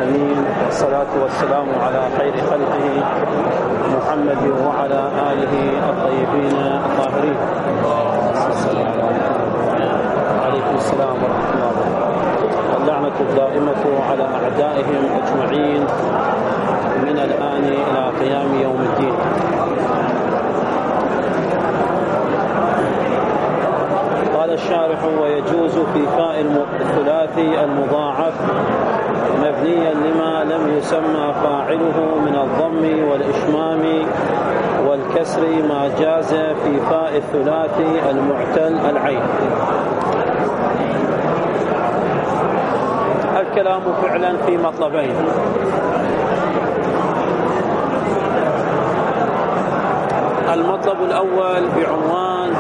العالمين، والصلاة والسلام على خير خلقه محمد وعلى آله الطيبين الطاهرين. عليكم السلام ورحمة الله وبركاته. واللعنة الدائمة على أعدائهم أجمعين من الآن إلى قيام يوم الدين. قال الشارح: ويجوز في فاء الثلاثي المضاعف مبنيا لما لم يسمى فاعله من الضم والإشمام والكسر ما جاز في فاء الثلاثي المعتل العين. الكلام فعلا في مطلبين: المطلب الأول بعنوان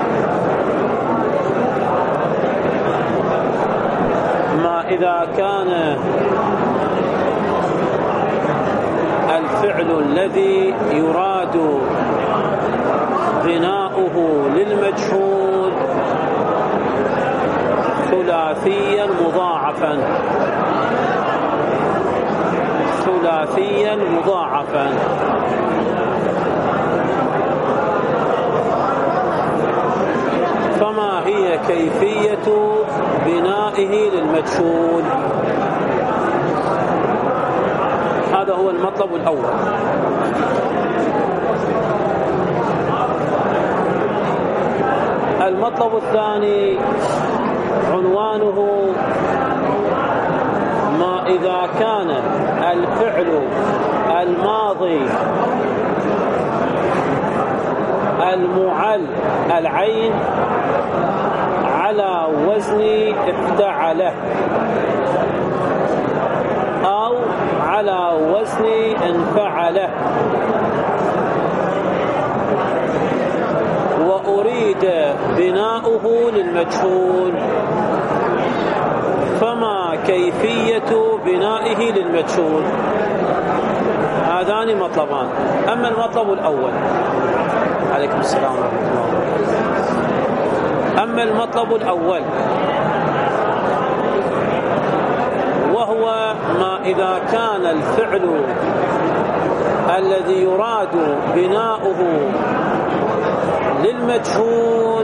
ما إذا كان الفعل الذي يراد بناؤه للمجهول ثلاثيا مضاعفا فما هي كيفية بنائه للمجهول؟ هذا هو المطلب الأول. المطلب الثاني عنوانه ما إذا كان الفعل الماضي المعل العين على وزن افتعله أو على وزن انفعله، وأريد بناؤه للمجهول، فما كيفية بنائه للمجهول؟ هذان مطلبان. أما المطلب الأول، عليكم السلام ورحمة الله. أما المطلب الأول وهو ما إذا كان الفعل الذي يراد بناؤه للمجهول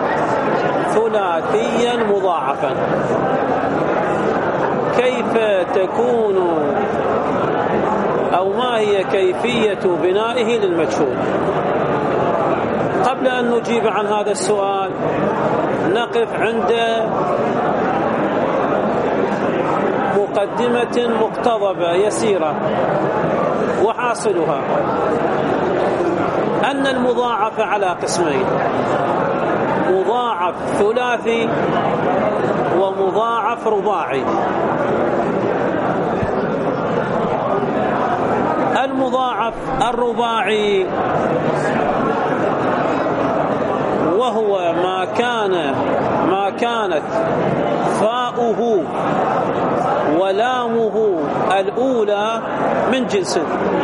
ثلاثيا مضاعفا، كيف تكون أو ما هي كيفية بنائه للمجهول؟ قبل أن نجيب عن هذا السؤال نقف عند مقدمة مقتضبة يسيرة، وحاصلها أن المضاعف على قسمين: مضاعف ثلاثي ومضاعف رباعي. المضاعف الرباعي وهو ما كانت فاؤه ولامه الأولى من جنس،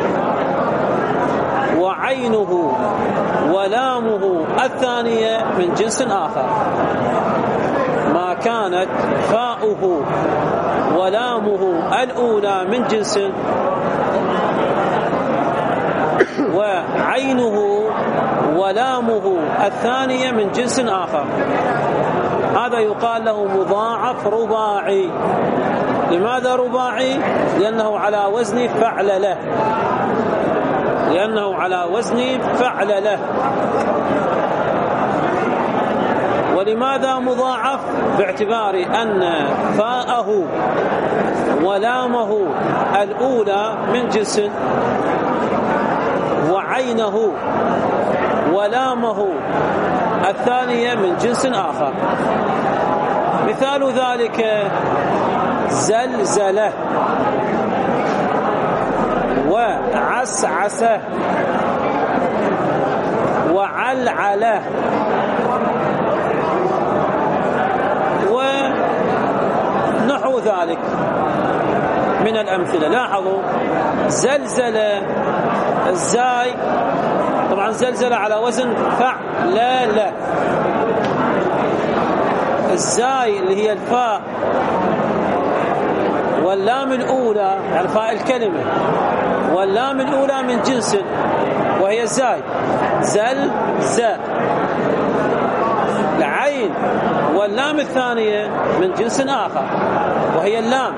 وعينه ولامه الثانية من جنس آخر. ما كانت فاؤه ولامه الأولى من جنس، وعينه ولامه الثانية من جنس آخر، هذا يقال له مضاعف رباعي. لماذا رباعي؟ لأنه على وزن فعل له. ولماذا مضاعف؟ باعتبار أن فاءه ولامه الأولى من جنس، وعينه ولامه الثانية من جنس آخر. مثال ذلك زلزله وعسعسه وعلعله ونحو ذلك من الأمثلة. لاحظوا زلزله الزاي، طبعا زلزله على وزن فعلله، الزاي اللي هي الفاء واللام الأولى يعني فاء الكلمة، واللام الأولى من جنس وهي الزاي، زل زاء. العين واللام الثانية من جنس آخر وهي اللام،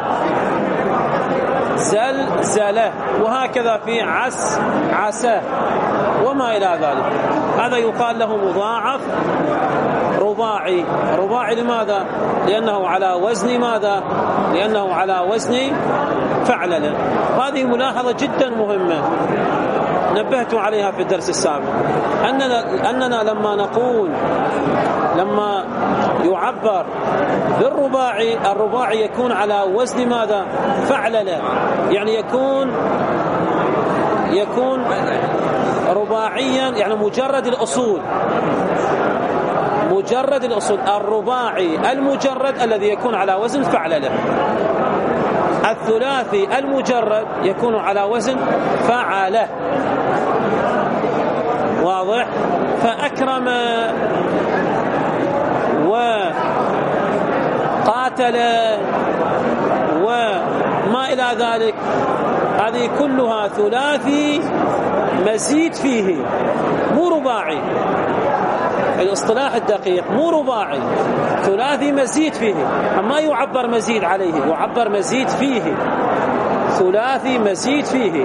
زل زله، وهكذا في عس عساه وما إلى ذلك. هذا يقال له مضاعف رباعي. رباعي لماذا؟ لأنه على وزن ماذا؟ لأنه على وزن فعلل. هذه ملاحظة جدا مهمة نبهت عليها في الدرس السابق، أننا لما نقول لما يعبر بالرباعي، الرباعي يكون على وزن ماذا؟ فعلل، يعني يكون رباعيا، يعني مجرد الأصول، مجرد الأصول. الرباعي المجرد الذي يكون على وزن فعلله، الثلاثي المجرد يكون على وزن فعله. واضح؟ فأكرم وقاتل وما إلى ذلك، هذه كلها ثلاثي مزيد فيه، مو رباعي. الاصطلاح الدقيق مو رباعي، ثلاثي مزيد فيه، أما يعبر مزيد عليه، يعبر مزيد فيه، ثلاثي مزيد فيه.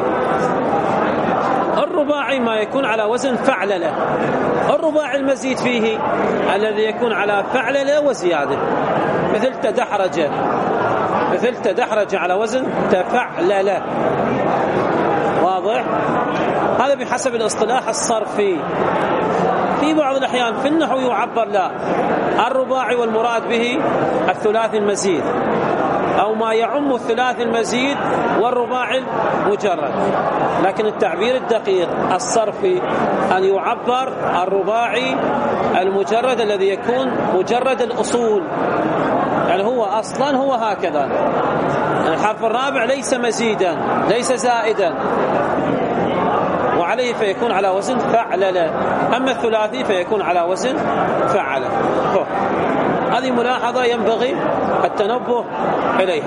الرباعي ما يكون على وزن فعلله، الرباعي المزيد فيه الذي يكون على فعلله وزيادة، مثل تدحرج، مثل تدحرج على وزن تفعلله. واضح؟ هذا بحسب الاصطلاح الصرفي. في بعض الأحيان في النحو يعبر لا الرباعي والمراد به الثلاثي المزيد، أو ما يعم الثلاثي المزيد والرباعي المجرد، لكن التعبير الدقيق الصرفي أن يعبر الرباعي المجرد الذي يكون مجرد الأصول، يعني هو أصلا هو هكذا، الحرف الرابع ليس مزيدا ليس زائدا، وعليه فيكون على وزن فعلل، أما الثلاثي فيكون على وزن فعل. هذه ملاحظة ينبغي التنبه إليها.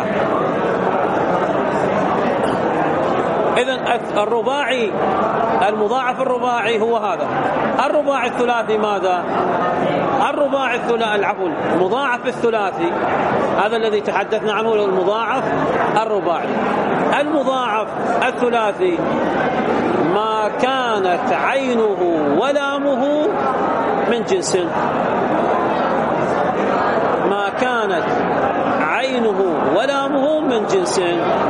إذن الرباعي المضاعف الرباعي هو هذا. الرباعي الثلاثي ماذا؟ الرباعي الثلاثي المضاعف الثلاثي هذا الذي تحدثنا عنه، المضاعف الرباعي. المضاعف الثلاثي ما كانت عينه ولامه من جنس، ما كانت عينه ولامه من جنس،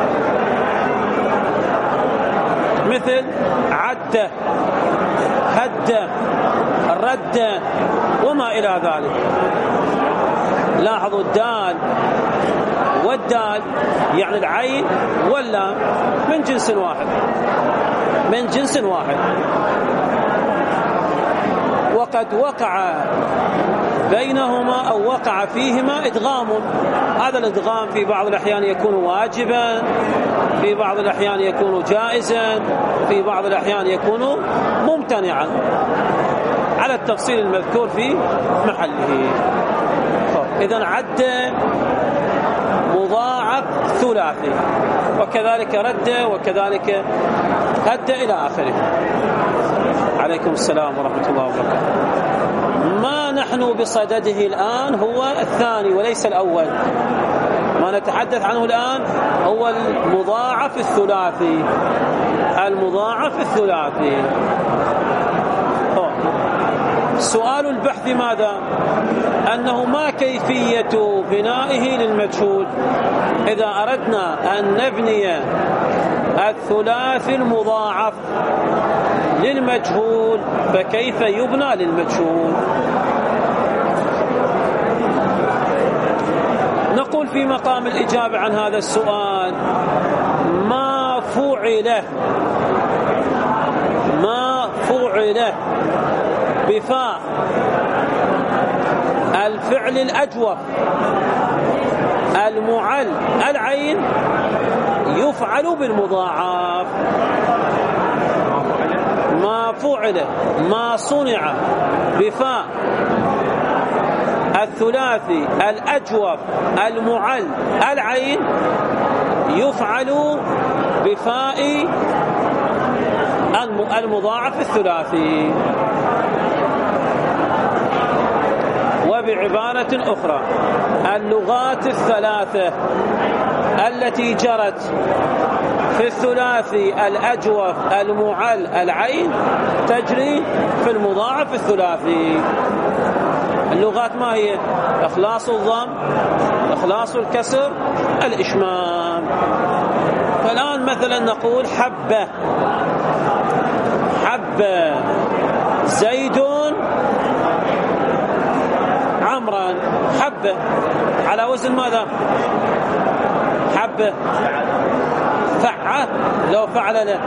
مثل عد، هد، رد وما إلى ذلك. لاحظوا الدال والدال يعني العين واللام من جنس واحد، من جنس واحد. وقد وقع بينهما أو وقع فيهما إدغام. هذا الإدغام في بعض الأحيان يكون واجبا، في بعض الأحيان يكون جائزا، في بعض الأحيان يكون ممتنعا، على التفصيل المذكور في محله. إذن عد مضاعف ثلاثي، وكذلك رد، وكذلك هد إلى آخره. عليكم السلام ورحمة الله وبركاته. ما نحن بصدده الآن هو الثاني وليس الأول. ما نتحدث عنه الآن هو المضاعف الثلاثي، المضاعف الثلاثي. سؤال البحث ماذا؟ أنه ما كيفية بنائه للمجهول؟ إذا أردنا أن نبني الثلاثي المضاعف للمجهول فكيف يبنى للمجهول؟ نقول في مقام الإجابة عن هذا السؤال ما فعل بفاء الفعل الأجوف المعل العين يفعل بالمضاعف. ما فعل، ما صنع بفاء الثلاثي الأجوف المعل العين يفعل بفاء المضاعف الثلاثي. وبعبارة أخرى اللغات الثلاثة التي جرت في الثلاثي الأجوف المعل العين تجري في المضاعف الثلاثي. اللغات ما هي؟ إخلاص الضم، إخلاص الكسر، الإشمام. فالآن مثلا نقول حبة، حبة زيد عمرا، حبة على وزن ماذا؟ حبة فعل، لو فعل له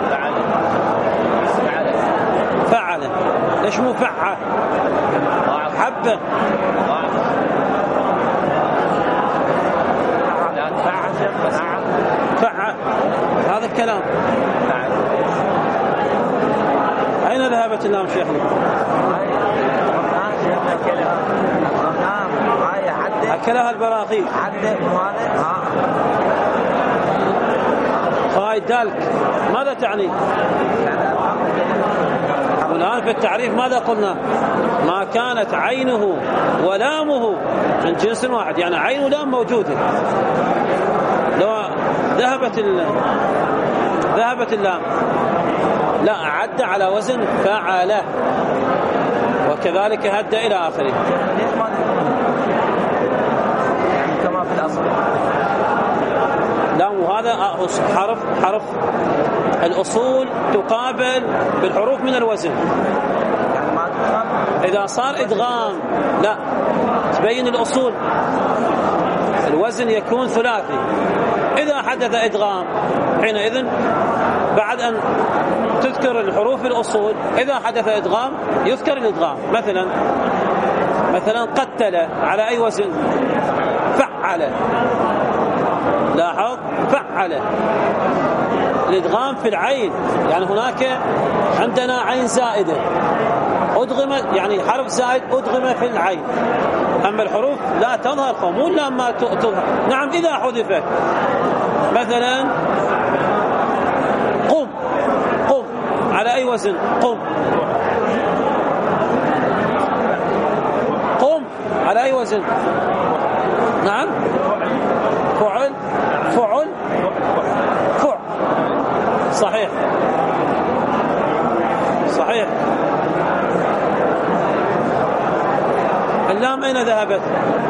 فعل، ليش مو فعل؟ حبة فعل، هذا الكلام. أين ذهبت اللام شيخنا؟ أكلها البراغيث. هاي دالك ماذا تعني؟ والآن في التعريف ماذا قلنا؟ ما كانت عينه ولامه من جنس واحد، يعني عين ولام موجودة. لو ذهبت اللام لا عد على وزن فعله، وكذلك هد إلى آخره. كما في الأصل. لا، وهذا حرف الأصول تقابل بالحروف من الوزن. إذا صار إدغام لا تبين الأصول، الوزن يكون ثلاثي. إذا حدث إدغام حينئذ بعد أن تذكر الحروف الأصول إذا حدث إدغام يذكر الإدغام. مثلا قتل على أي وزن؟ فعل. لاحظ فعل، الإدغام في العين، يعني هناك عندنا عين زائدة أدغم، يعني حرف زائد أدغم في العين، أما الحروف لا تظهر قمول لما تظهر. نعم إذا حذفت، مثلا قم على أي وزن؟ قم على أي وزن؟ نعم فعل صحيح. اللام أين ذهبت؟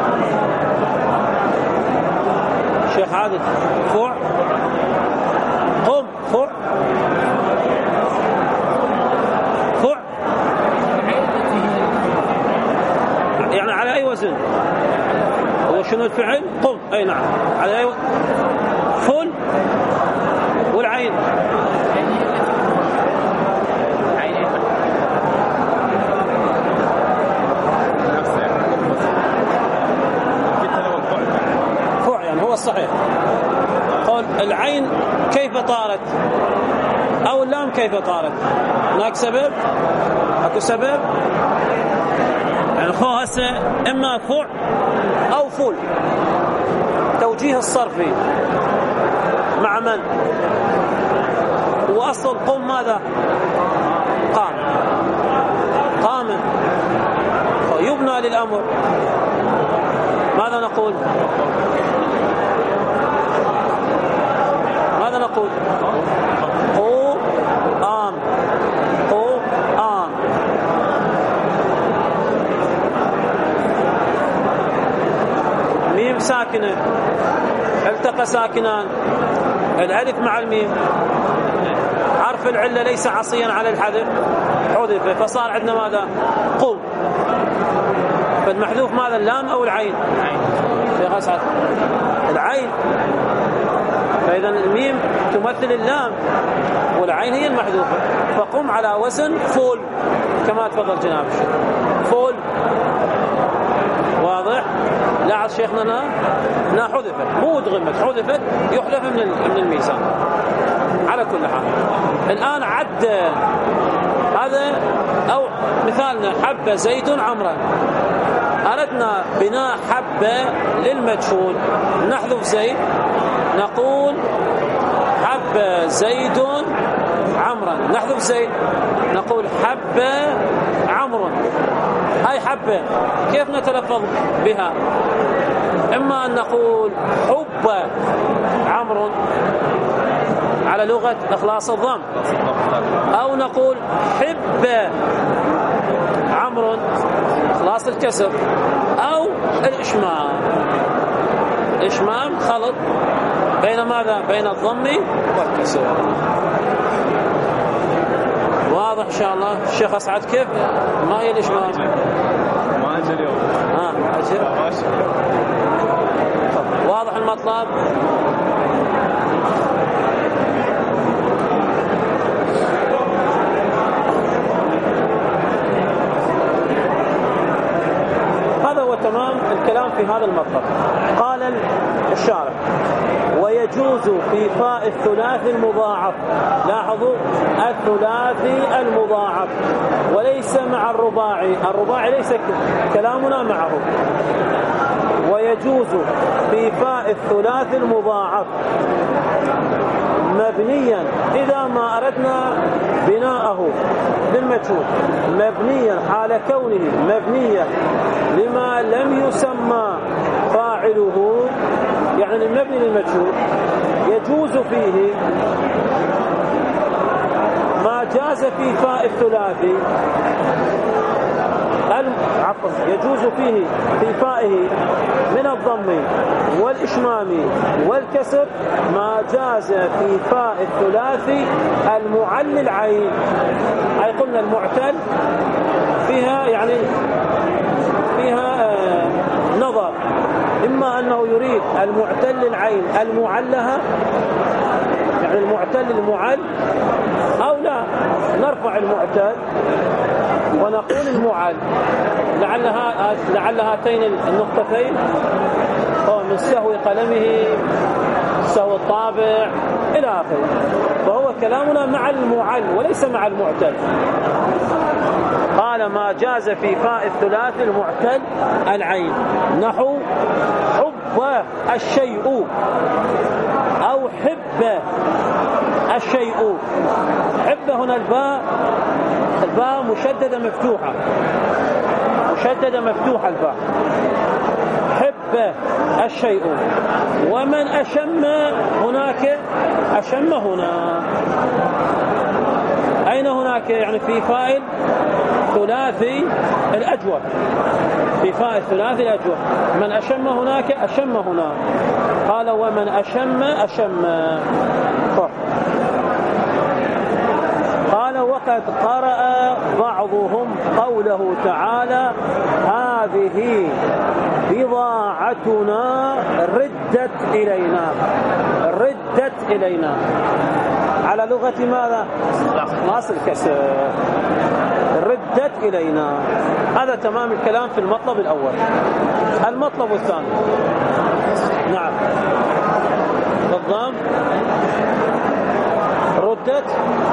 شيخ عادل قم يعني على أي وزن؟ هو شنو الفعل؟ قم. أي نعم على أي وزن؟ فل والعين فع، يعني هو الصحيح. قول العين كيف طارت أو اللام كيف طارت؟ هناك سبب؟ أكو سبب؟ يعني هو هسه إما فع أو فول. توجيه الصرفي مع من؟ وأصل قم ماذا؟ قام، فيبنى للأمر. ماذا نقول؟ قام. ميم ساكنة التقى ساكنان، الألف مع الميم، حرف العلة ليس عصيا على الحذف، حذف، فصار عندنا ماذا؟ قم. فالمحذوف ماذا؟ اللام أو العين؟ شيخ أسعد العين. فإذا الميم تمثل اللام والعين هي المحذوفة، فقم على وزن فول كما تفضل جناب الشيخ. فول واضح؟ لاحظ شيخنا لا حذفت، مو ادغمت، حذفت يحذف من الميزان. على كل حال الآن عد هذا أو مثالنا حبة زيد عمرا، أردنا بناء حبة للمجهول، نحذف زيد نقول حب زيد عمرا، نحذف زيد نقول حب عمرو. هاي حب كيف نتلفظ بها؟ إما أن نقول حب عمرو على لغة إخلاص الضم، أو نقول حب عمرو إخلاص الكسر، أو الإشمام. إشمام خلط بين ماذا؟ بين الضم والكسر. واضح إن شاء الله؟ الشيخ أسعد كيف؟ ما هي الإشمام؟ ما أجل اليوم. أجل. واضح المطلب؟ هذا هو تمام الكلام في هذا المطلب. قال الشارح: ويجوز في فاء الثلاثي المضاعف. لاحظوا الثلاثي المضاعف وليس مع الرباعي. الرباعي ليس كلامنا معه. ويجوز في فاء الثلاثي المضاعف مبنيا إذا ما أردنا بناءه بالمجهول، مبنيا حال كونه مبنيا لما لم يسمى فاعله، يعني المبني للمجهول يجوز فيه ما جاز في فاء الثلاثي، يجوز فيه في فائه من الضم والإشمام والكسر ما جاز في فاء الثلاثي المعل العين. أي قلنا المعتل فيها يعني فيها نظر، إما أنه يريد المعتل العين المعلها يعني المعتل المعل، أو لا نرفع المعتل ونقول المعل لعل هاتين النقطتين من سهو قلمه سهو الطابع إلى آخره. فهو كلامنا مع المعل وليس مع المعتل. قال ما جاز في فاء الثلاثي المعتل العين، نحو حب الشيء أو حب الشيء. حب هنا الباء مشددة مفتوحة، الباء. حب الشيء. ومن أشم هناك، أشم هنا أين هناك؟ يعني في فاء ثلاثي الأجوف، في فاء الثلاثي الأجوف. من أشم هناك أشم هنا. قال ومن أشم أشم. قال وقد قرأ بعضهم قوله تعالى هذه بضاعتنا ردت إلينا على لغة ماذا؟ ناص الكسر، ردت إلينا. هذا تمام الكلام في المطلب الأول. المطلب الثاني نعم بالضم ردت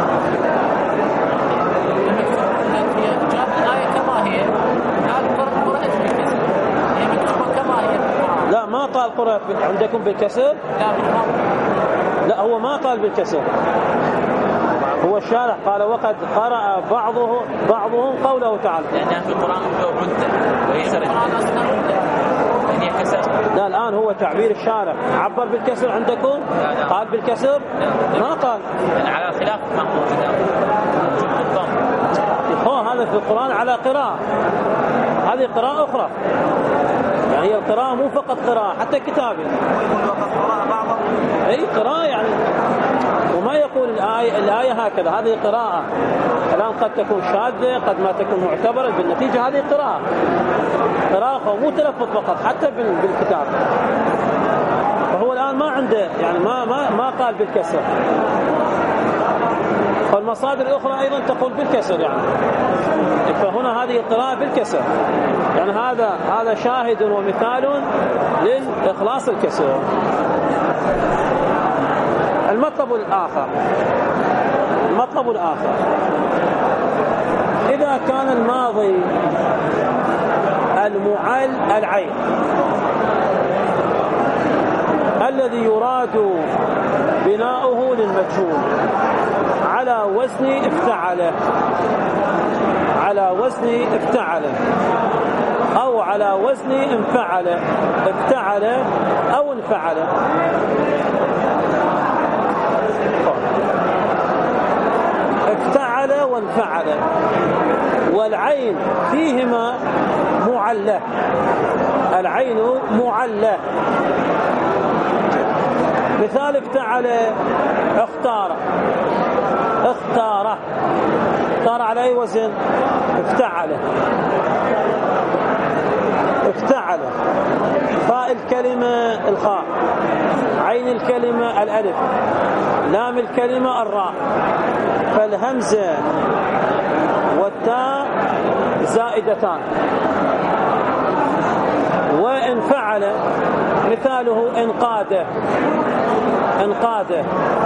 لا ما قال قرأت عندكم بالكسر، لا هو ما قال بالكسر، هو الشارح قال وقد قرأ بعضهم قوله تعالى لأنها في القرآن ردت وليس لا الآن هو تعبير الشارح عبر بالكسر عندكم؟ قال بالكسر؟ ما قال على خلاف ما هو هذا في القرآن على قراءة، هذه قراءة أخرى، يعني هي القراءة مو فقط قراءة حتى كتابة، أي قراءة يعني، وما يقول الآية هكذا، هذه قراءة. الآن قد تكون شاذة قد ما تكون معتبرة، بالنتيجة هذه قراءة ومو تلفظ فقط حتى بالكتاب. فهو الآن ما عنده يعني ما قال بالكسر، فالمصادر الأخرى أيضا تقول بالكسر يعني، فهنا هذه القراءة بالكسر، يعني هذا شاهد ومثال للإخلاص الكسر. المطلب الآخر إذا كان الماضي المعل العين، الذي يراد بناؤه للمجهول على وزن افتعل، على وزن افتعل أو على وزن انفعل، افتعل أو انفعل. افتعل وانفعل، والعين فيهما معلة، العين معلة. مثال افتعل: اختار، اختار، اختار على أي وزن؟ افتعل، افتعل. فاء الكلمة الخاء، عين الكلمة الألف، لام الكلمة الراء، فالهمزة والتاء زائدتان. وانفعل مثاله انقاد، انقاد.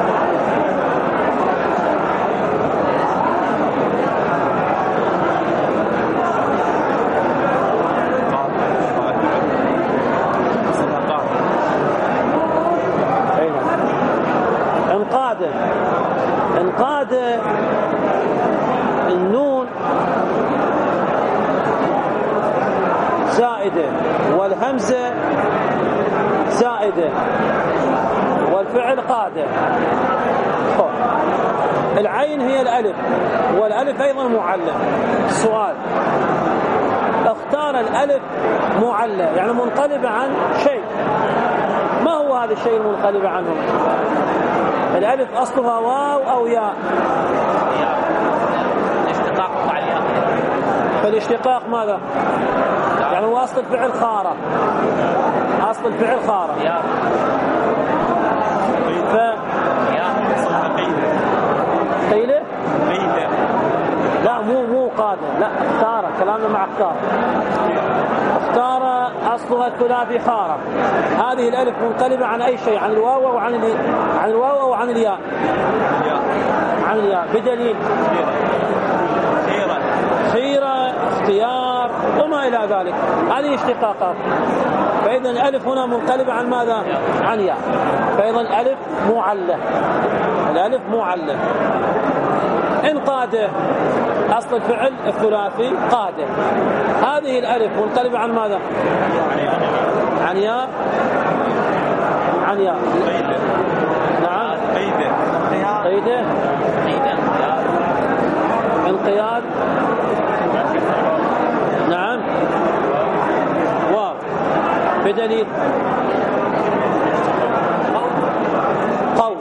انقاد، انقاد النون زائدة والهمزة زائدة والفعل قادة. العين هي الألف والألف أيضا معلة. السؤال: اختار الألف معلة يعني منقلبة عن شيء، ما هو هذا الشيء المنقلب عنه؟ الألف أصلها واو أو ياء؟ الاشتقاق مع الياء. فالاشتقاق ماذا؟ يعني هو أصل الفعل خارة، أصل الفعل خارة. ياء. ياء. قيلة؟ قيلة. لا مو قادة، لا اختار، كلامنا مع اختار. اختار أصلها الثلاثي خارة. هذه الألف منقلبة عن أي شيء، عن الواو أو عن الواو أو عن الياء؟ عن الياء. بدليل خيرة، اختيار وما إلى ذلك، هذه اشتقاقات. فإذا الألف هنا منقلبة عن ماذا؟ عن ياء. فإذا الألف معلة، الألف معلة. انقاد أصل الفعل الثلاثي قادة، هذه الألف منقلبة عن ماذا؟ عن ياء، عن ياء. نعم. قيدة، انقياد، نعم. واو. بدليل قول.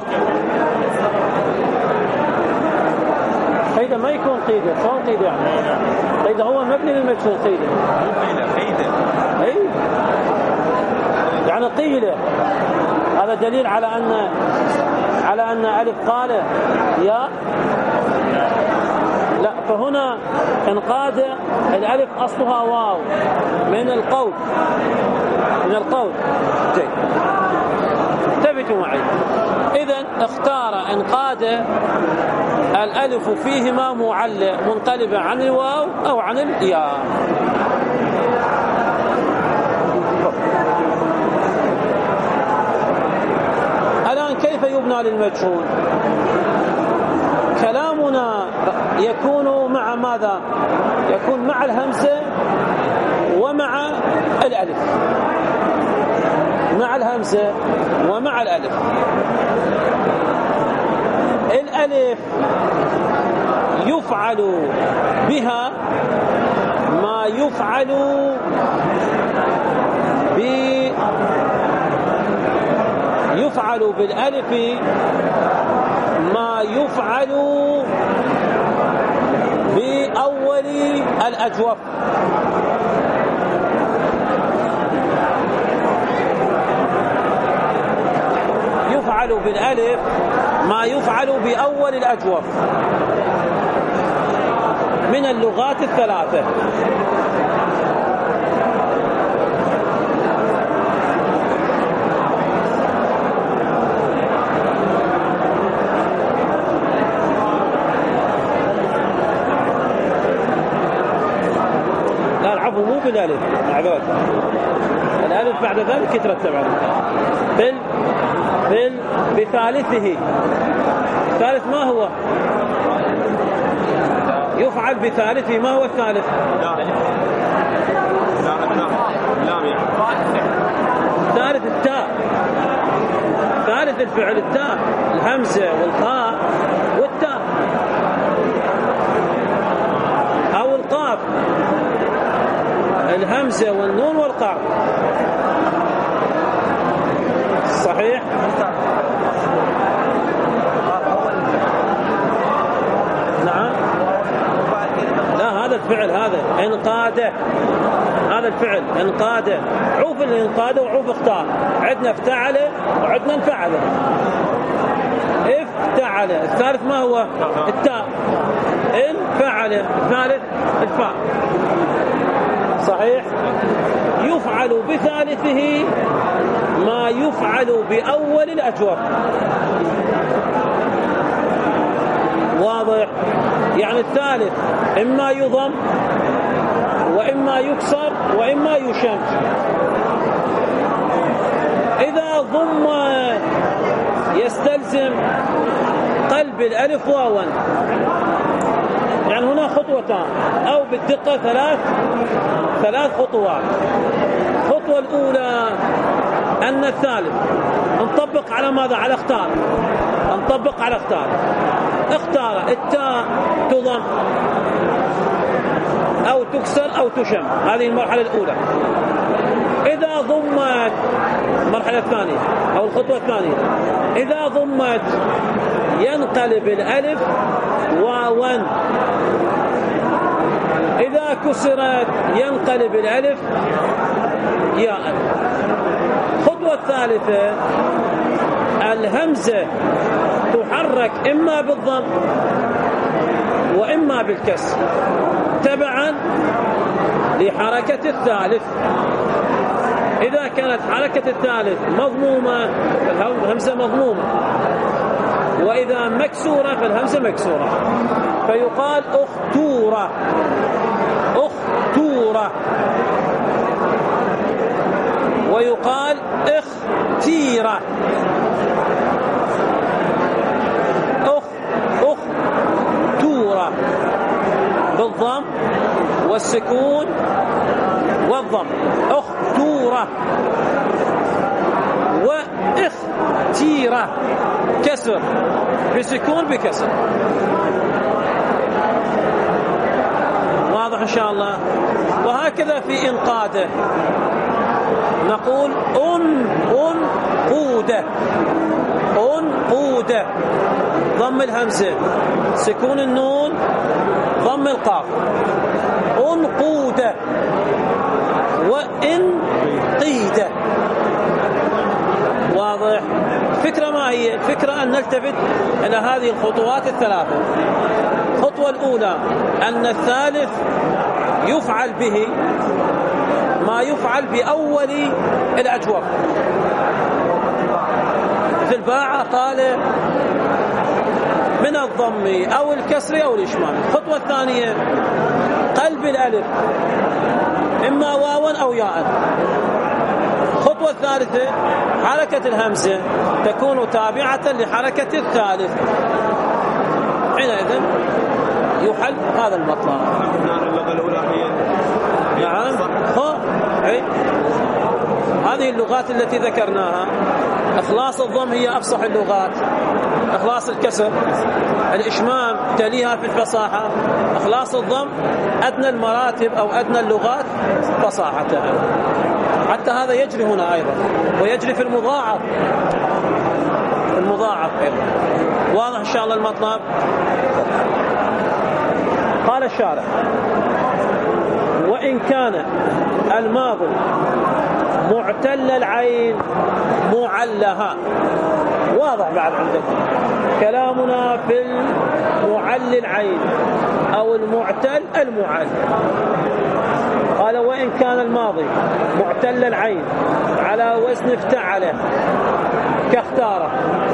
قيدة ما يكون قيدة، شلون قيدة يعني؟ قيدة هو مبني للمجهول. قيدة اي يعني قيلة. هذا دليل على أن ألف قالة يا لا. فهنا انقاد الألف أصلها واو من القول، من القول. جيد، انتبهوا معي. إذن اختار انقاد الألف فيهما معلة منقلبة عن الواو أو عن الياء. الآن كيف يبنى للمجهول؟ كلامنا يكون مع ماذا؟ يكون مع الهمزة ومع الألف، مع الهمزة ومع الألف. الألف يفعل بها ما يفعل يفعل بالألف ما يفعل بأول الأجوف. يفعل بالألف ما يفعل بأول الأجوف من اللغات الثلاثة. لا العفو بالالف، معذور. الالف بعد ذلك يترتب عليه بثالثه. الثالث ما هو؟ يفعل بثالثه. ما هو الثالث؟ ثالث التاء. ثالث الفعل التاء، الهمزة والخاء والتاء أو القاف، الهمزة والنون والقاف. صحيح؟ نعم. لا، هذا الفعل، هذا انقاد، هذا الفعل انقاد. عوف الانقاد وعوف اختار. عندنا افتعل وعندنا انفعل. افتعل. الثالث ما هو؟ التاء. انفعل. الثالث الفاء. صحيح؟ يفعل بثالثه ما يفعل بأول الأجوف. واضح؟ يعني الثالث إما يضم وإما يكسر وإما يشم. إذا ضم يستلزم قلب الألف واوا، يعني هنا خطوتان أو بالدقة ثلاث خطوات. الخطوة الأولى أن الثالث نطبق على ماذا؟ على اختار. نطبق على اختار. اختار التاء تضم أو تكسر أو تشم. هذه المرحلة الأولى. إذا ضمت، المرحلة الثانية أو الخطوة الثانية، إذا ضمت ينقلب الألف واوا. إذا كسرت ينقلب الألف ياء. الخطوة الثالثة الهمزة تحرك إما بالضم وإما بالكسر تبعا لحركة الثالث. إذا كانت حركة الثالث مضمومة فالهمزة مضمومة، وإذا مكسورة فالهمزة مكسورة، فيقال أختورة. أختورة. ويقال اختيرة. أختورة بالضم والسكون والضم. أختورة. واختيرة كسر بسكون بكسر. واضح إن شاء الله. وهكذا في إنقاده نقول أنقودة. أنقودة ضم الهمزة، سكون النون، ضم القاف. أنقودة. وإنقيدة. واضح؟ الفكرة ما هي؟ الفكرة أن نلتفت إلى هذه الخطوات الثلاثة. الخطوة الأولى أن الثالث يفعل به ما يفعل بأول الأجوف، مثل باع قال من الضم أو الكسر أو الإشمام. الخطوة الثانية قلب الألف إما واوا أو ياء. الخطوة الثالثة حركة الهمزة تكون تابعة لحركة الثالث، حينئذ يحل هذا المطلب. اللغة الأولى هي نعم. هذه اللغات التي ذكرناها. إخلاص الضم هي أفصح اللغات، إخلاص الكسر الإشمام تليها في الفصاحة، إخلاص الضم أدنى المراتب أو أدنى اللغات فصاحتها. حتى هذا يجري هنا أيضا، ويجري في المضاعف أيضا. واضح إن شاء الله المطلب. قال الشارع: وإن كان الماضي معتل العين معلها. واضح بعد عندكم كلامنا في المعل العين أو المعتل المعل. قال: وإن كان الماضي معتل العين على وزن افتعله كاختاره،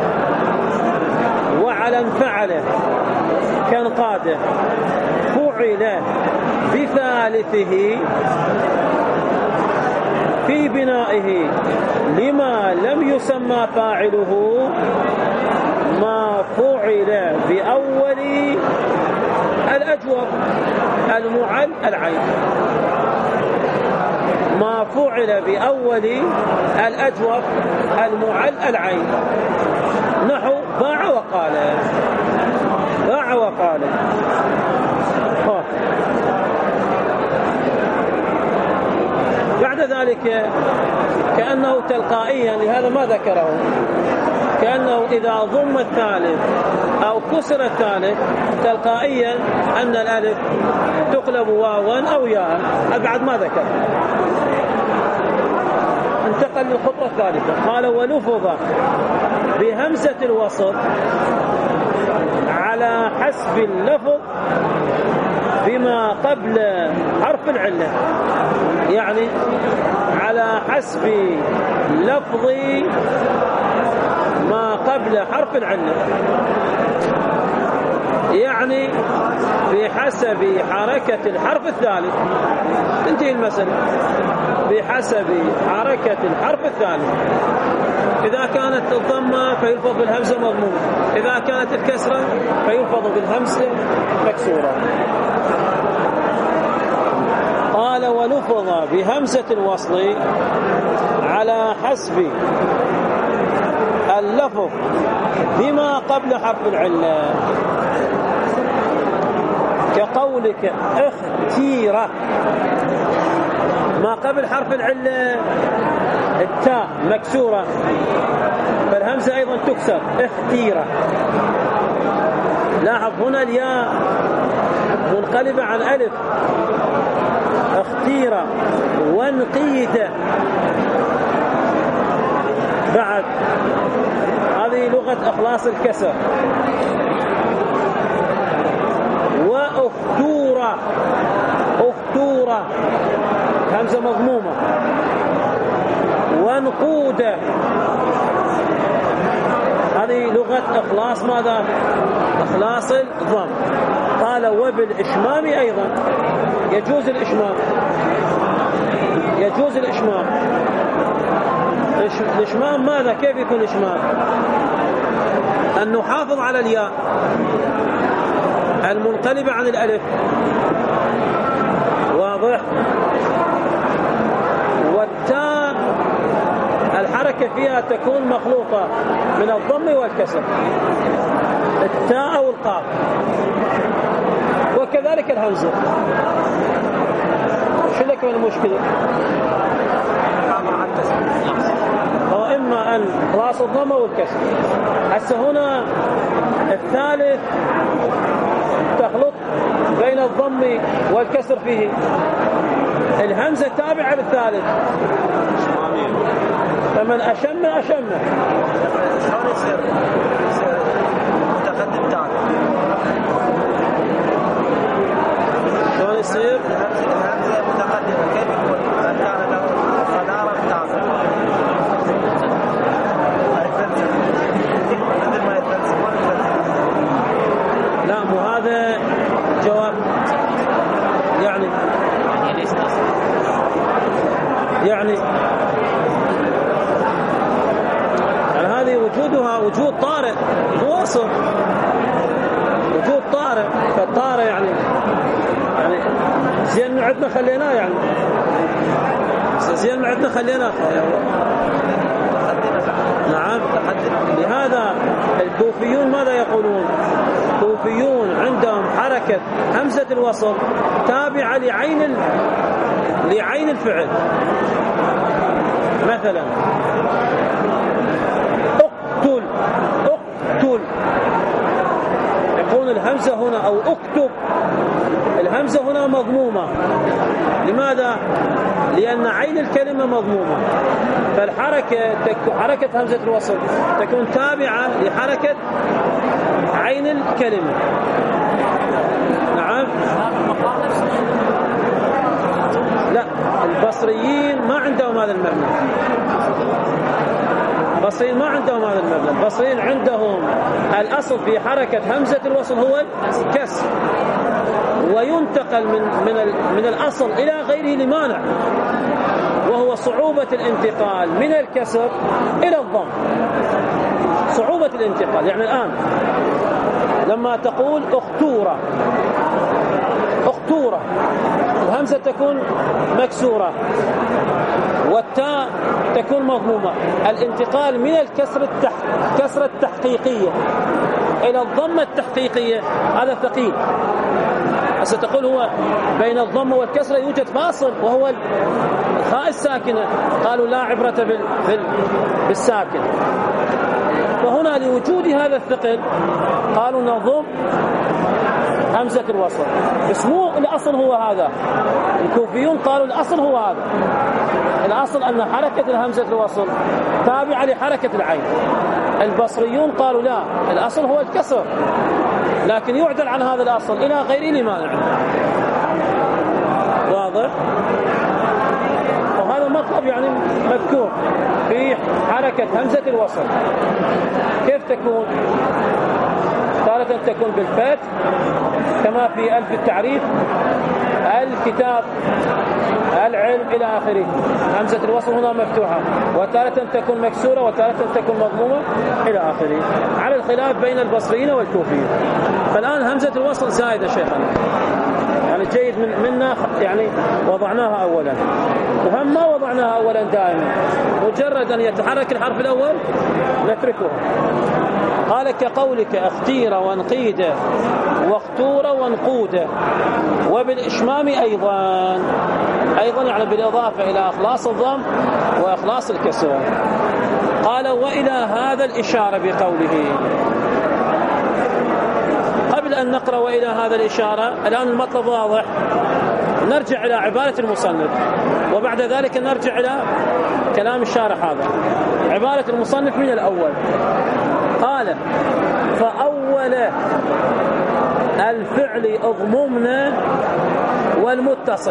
وعلى انفعله كانقاده، فعل بثالثه في بنائه لما لم يسمى فاعله ما فعل بأول الأجوف المعل العين، ما فعل بأول الأجوف المعل العين، نحو باع وقال، باع وقال. بعد ذلك كأنه تلقائيا، لهذا ما ذكره، كأنه إذا ضم الثالث أو كسر الثالث تلقائيا أن الألف تقلب واوا أو ياء، بعد ما ذكر. انتقل للخطوة الثالثة، قال ولفظ بهمزة الوصل على حسب اللفظ بما قبل حرف العلة، يعني على حسب لفظ ما قبل حرف العلة، يعني بحسب حركة الحرف الثالث. تنتهي المسألة بحسب حركة الحرف الثالث. إذا كانت الضمة فيلفظ بالهمزة مضمومة، إذا كانت الكسرة فيلفظ بالهمزة مكسورة. قال ولفظ بهمزة الوصل على حسب اللفظ بما قبل حرف العلة، كقولك اختيرة، ما قبل حرف العلة التاء مكسورة فالهمزة أيضا تكسر، اختيرة. لاحظ هنا الياء منقلبة عن ألف، اختيرة وانقيدة. بعد هذه لغة إخلاص الكسر. وأختورة، أختورة همزة مضمومة. وانقودة هذه لغة إخلاص ماذا؟ إخلاص الضم. قال وبالإشمام أيضا يجوز الإشمام، يجوز الإشمام. الإشمام ماذا؟ كيف يكون الإشمام؟ أن نحافظ على الياء المنقلبة عن الألف، واضح؟ والتاء الحركة فيها تكون مخلوطة من الضم والكسر، التاء أو القاف، وكذلك الهمزة. شو لك من المشكلة؟ هو إما أن خلاص الضم والكسر. هسه هنا الثالث تخلط بين الضم والكسر فيه، الهمزة تابعة للثالث، فمن أشم أشم. شلون يصير متقدم تالي؟ شلون يصير؟ الهمزة متقدمة كيف يكون؟ كان له صدارة تالي مثل ما يتفلسف. لا مو هذا جواب، يعني هذه وجودها وجود طارئ، مو اصل، وجود طارئ. فالطارئ يعني زين من عندنا خليناه، يعني زين من عندنا خليناه. نعم. لهذا الكوفيون ماذا يقولون؟ الكوفيون عندهم حركة همزة الوصل تابعة لعين الفعل. مثلا اقتل، اقتل، يقول الهمزة هنا، أو اكتب، الهمزة هنا مضمومة. لماذا؟ لأن عين الكلمة مضمومة، فالحركة حركة همزة الوصل تكون تابعة لحركة عين الكلمة. نعم. لا، البصريين ما عندهم هذا المبنى، البصريين ما عندهم هذا المبنى. البصريين عندهم الأصل في حركة همزة الوصل هو الكسر، وينتقل من الأصل إلى غيره لمانع. وهو صعوبة الانتقال من الكسر إلى الضم. صعوبة الانتقال، يعني الآن لما تقول اختورة، اختورة الهمزة تكون مكسورة والتاء تكون مضمومة. الانتقال من الكسرة التحقيقية إلى الضمة التحقيقية هذا ثقيل. ستقول هو بين الضمة والكسرة يوجد فاصل وهو الخاء الساكنة، قالوا لا عبرة بالساكن. فهنا لوجود هذا الثقل قالوا نضم همزة الوصل، بس مو الأصل هو هذا. الكوفيون قالوا الأصل هو هذا، الأصل أن حركة الهمزة الوصل تابعة لحركة العين. البصريون قالوا لا، الأصل هو الكسر، لكن يعدل عن هذا الأصل إلى غيره لمانع. واضح؟ وهذا مطلب يعني مذكور في حركة همزة الوصل. كيف تكون؟ تارة تكون بالفتح كما في ألف التعريف، الكتاب، العلم إلى آخره. همزة الوصل هنا مفتوحة، وتارة تكون مكسورة وتارة تكون مضمومة إلى آخره، على الخلاف بين البصريين والكوفيين. فالآن همزة الوصل زائدة شيخنا، يعني جيد منا يعني وضعناها أولا، وهم ما وضعناها أولا دائما، مجرد أن يتحرك الحرف الأول نتركه. قال كقولك اختير وانقيد واختور وانقود، وبالإشمام أيضا يعني بالإضافة إلى إخلاص الضم وإخلاص الكسر. قال وإلى هذا الإشارة بقوله. قبل أن نقرأ وإلى هذا الإشارة، الآن المطلب واضح، نرجع إلى عبارة المصنف وبعد ذلك نرجع إلى كلام الشارح. هذا عبارة المصنف من الأول. قال فأول الفعل اضممنا والمتصل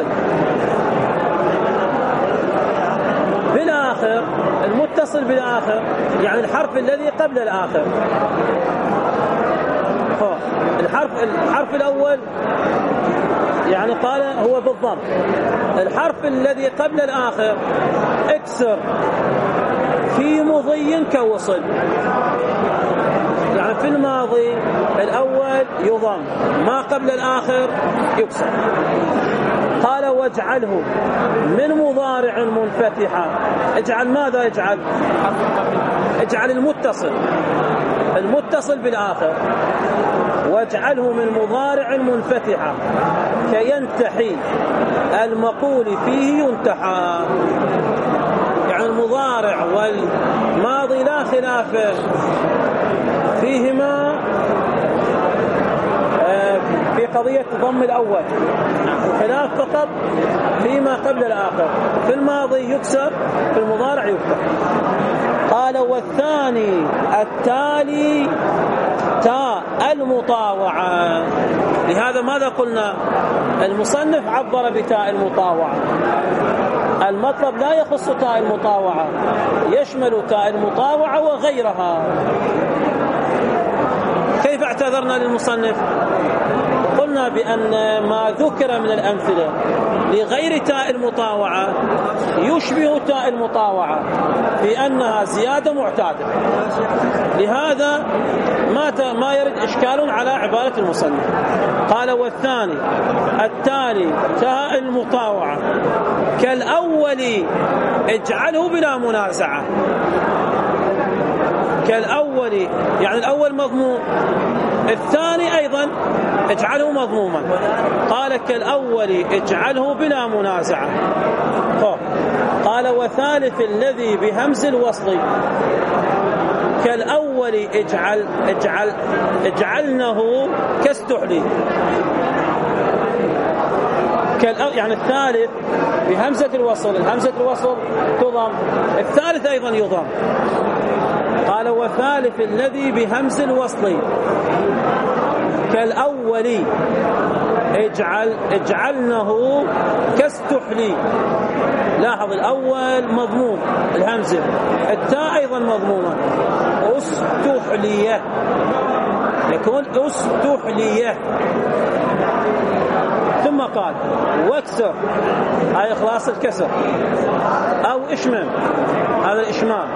بالآخر. المتصل بالآخر يعني الحرف الذي قبل الآخر. الحرف الأول يعني قال هو بالضم. الحرف الذي قبل الآخر اكسر في مضي كوصل، يعني في الماضي الأول يضم، ما قبل الآخر يكسر. قال واجعله من مضارع منفتحا. اجعل ماذا؟ اجعل المتصل بالآخر. واجعله من مضارع منفتحا كينتحي المقول فيه ينتحى. يعني المضارع والماضي لا خلاف فيهما في قضية ضم الأول، الخلاف فقط فيما قبل الآخر. في الماضي يكسر، في المضارع يفتح. قال والثاني التالي تاء المطاوعة. لهذا ماذا قلنا؟ المصنف عبر بتاء المطاوعة. المطلب لا يخص تاء المطاوعة، يشمل تاء المطاوعة وغيرها. كيف اعتذرنا للمصنف؟ قلنا بأن ما ذكر من الأمثلة لغير تاء المطاوعة يشبه تاء المطاوعة في أنها زيادة معتادة، لهذا ما يرد إشكال على عبارة المصنف. قال والثاني التالي تاء المطاوعة كالأول اجعله بلا منازعة. كالأول يعني الأول مضموم، الثاني أيضا اجعله مضموما. قال كالأول اجعله بلا منازعة. قال وثالث الذي بهمز الوصل كالأول اجعلنه كاستحلي. يعني الثالث بهمزة الوصل، الهمزة الوصل تضم، الثالث أيضا يضم. قال وثالث الذي بهمز الوصل كالأول اجعلنه كاستحلي. لاحظ الأول مضموم الهمزة، التاء أيضا مضمومة استحلية، يكون استحلية. ثم قال واكسر أي إخلاص الكسر، أو اشمم هذا الإشمام.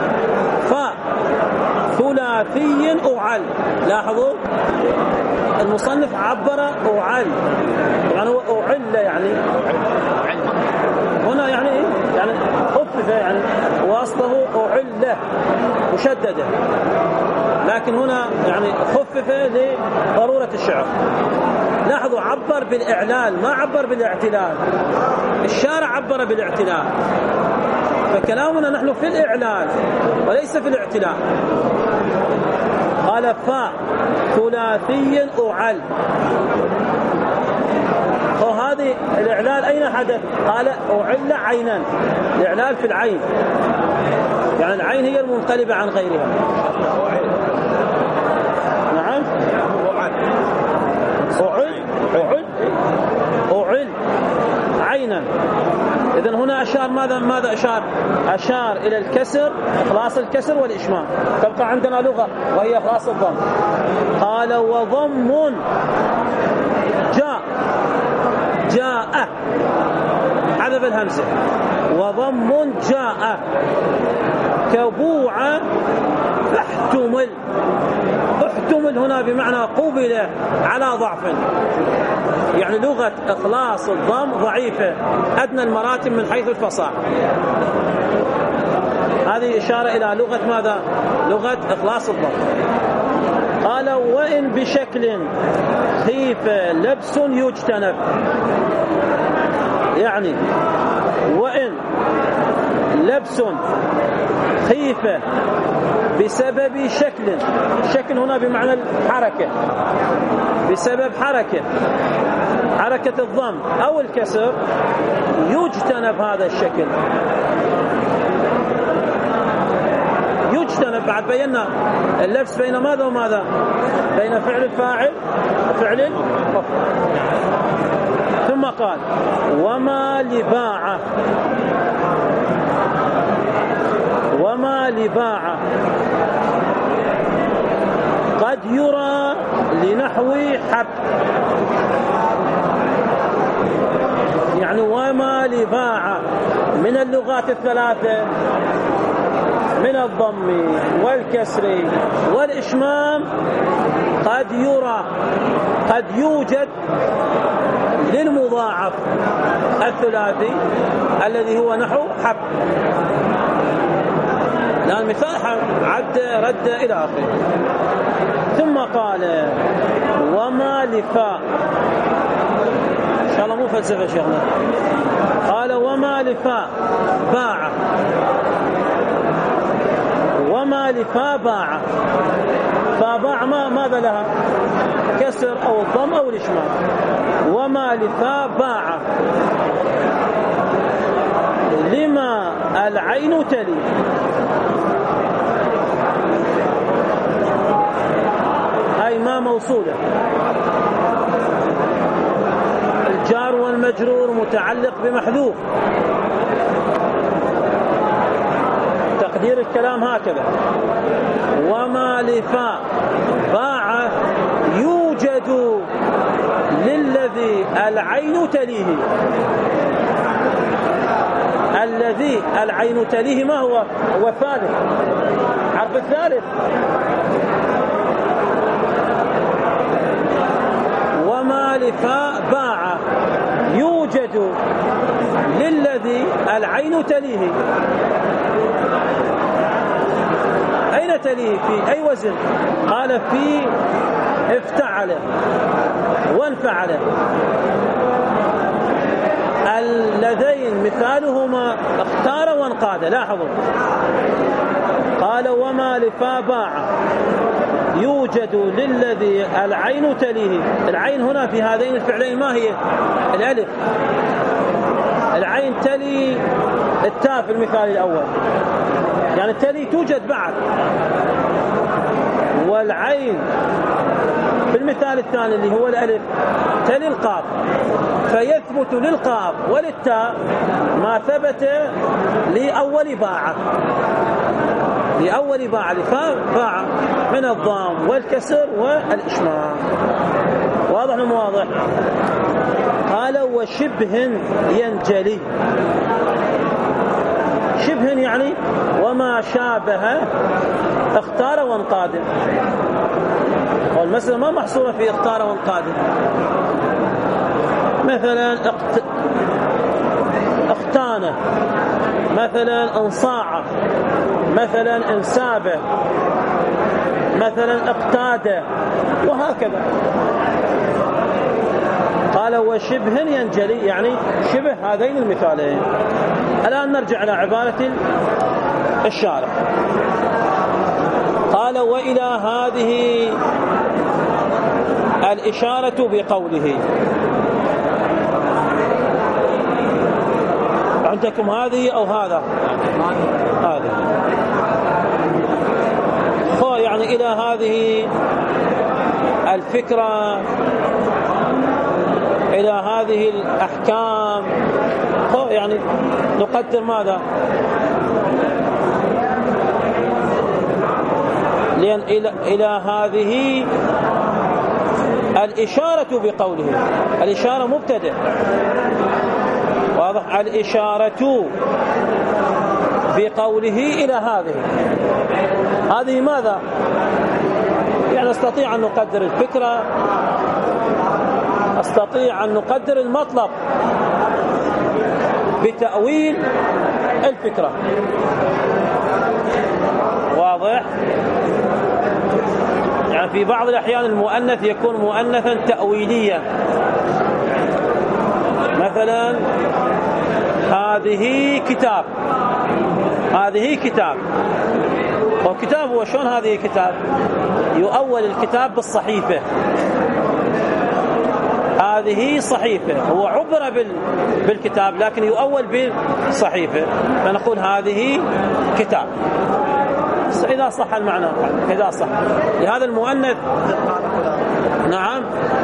ثلاثي أعل. لاحظوا المصنف عبر أعل، يعني أعل يعني هنا يعني إيه؟ يعني خفف، يعني واسطه أعل مشددة، لكن هنا يعني خفف لضرورة الشعر. لاحظوا عبر بالإعلال ما عبر بالاعتلال. الشارع عبر بالاعتلال، فكلامنا نحن في الإعلال وليس في الاعتلال. قال ثلاثي أعل. وهذه الإعلال أين حدث؟ قال أعل عينا، الإعلال في العين، يعني العين هي المنقلبة عن غيرها. نعم أعل عينا. إذن هنا أشار ماذا أشار؟ أشار إلى الكسر، إخلاص الكسر والإشمام. تبقى عندنا لغة وهي إخلاص الضم. قال وضم جاء حذف الهمزة. وضم جاء كبوع احتمل هنا بمعنى قبل على ضعف، يعني لغة إخلاص الضم ضعيفة، أدنى المراتب من حيث الفصاحة. هذه إشارة إلى لغة ماذا؟ لغة إخلاص الضم. قال وإن بشكل خيف لبس يجتنب، يعني وإن لبس خيفة بسبب شكل هنا بمعنى الحركة، بسبب حركة الضم أو الكسر يجتنب هذا الشكل. يجتنب، بعد بينا اللبس بين ماذا وماذا؟ بين فعل الفاعل وفعل المفعول. ثم قال وما لباع قد يرى لنحو حب، يعني وما لباع من اللغات الثلاثة، من الضم والكسر والإشمام، قد يرى، قد يوجد للمضاعف الثلاثي الذي هو نحو حب. الآن مثال عد رد إلى آخره. ثم قال وما لفاء، إن شاء الله مو فلسفة شيخنا. قال وما لفاء باع، وما لفاء باع، فباع ماذا لها؟ كسر أو الضم أو الإشمام. وما لفاء باع لما العين تلي، أي ما موصولة، الجار والمجرور متعلق بمحذوف، تقدير الكلام هكذا. وما لفاء باع يوجد للذي العين تليه، الذي العين تليه ما هو؟ هو الثالث، حرف الثالث. وما لفاء باع يوجد للذي العين تليه، أين تليه؟ في أي وزن؟ قال في افتعل وانفعل. اللذين مثالهما اختار وانقاد. لاحظوا قال وما لفاء باع يوجد للذي العين تليه. العين هنا في هذين الفعلين ما هي؟ الألف. العين تلي التاء في المثال الأول، يعني تلي توجد بعد. والعين في المثال الثاني اللي هو الألف تلي القاف، فيثبت للقاف وللتاء ما ثبت لأول باعة، لأول باعة لفاء باعة. من الضم والكسر والإشمام. واضح ولا مو واضح؟ قال وشبه ينجلي. شبه يعني وما شابه اختار وانقادم. والمسألة ما محصورة في اختار وانقادم. مثلا اختانه، مثلا انصاعه، مثلا انسابه، مثلا اقتاده، وهكذا. قال وشبه ينجلي يعني شبه هذين المثالين. الآن نرجع إلى عبارة الشارح. قال وإلى هذه الإشارة بقوله. عندكم هذه أو هذا؟ هذا يعني إلى هذه الفكرة، إلى هذه الأحكام، يعني نقدر ماذا؟ لأن إلى هذه الإشارة بقوله. الإشارة مبتدأ، واضح؟ الإشارة بقوله إلى هذه ماذا؟ يعني نستطيع أن نقدر الفكرة، أستطيع أن نقدر المطلب بتأويل الفكرة. واضح؟ يعني في بعض الأحيان المؤنث يكون مؤنثا تأويليا. مثلا هذه كتاب، هذه كتاب. وكتاب هو شلون هذه كتاب؟ يؤول الكتاب بالصحيفة. هذه صحيفة، هو عبر بالكتاب لكن يؤول بالصحيفة، فنقول هذه كتاب إذا صح المعنى، إذا صح. لهذا المؤنث نعم.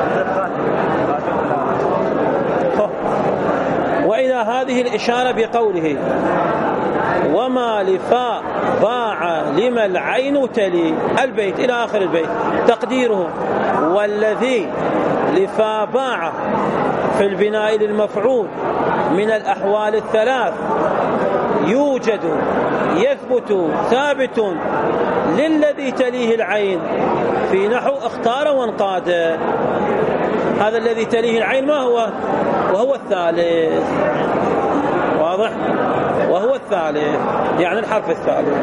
وإلى هذه الإشارة بقوله وما لفاء باع لما العين تلي البيت إلى آخر البيت. تقديره والذي لفاء باع في البناء للمفعول من الأحوال الثلاث يوجد يثبت ثابت للذي تليه العين في نحو اختار وانقاد. هذا الذي تليه العين ما هو؟ وهو الثالث. واضح؟ وهو الثالث يعني الحرف الثالث.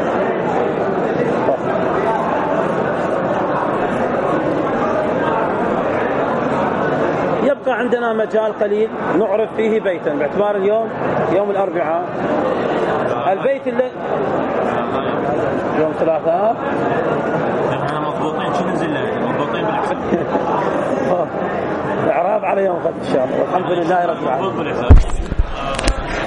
يبقى عندنا مجال قليل نعرف فيه بيتا باعتبار اليوم يوم الأربعاء. البيت اللي يوم ثلاثاء احنا مضبوطين. شو ننزل مضبوطين بالحساب؟ اعراب على يوم غد ان شاء الله. والحمد لله رب العالمين.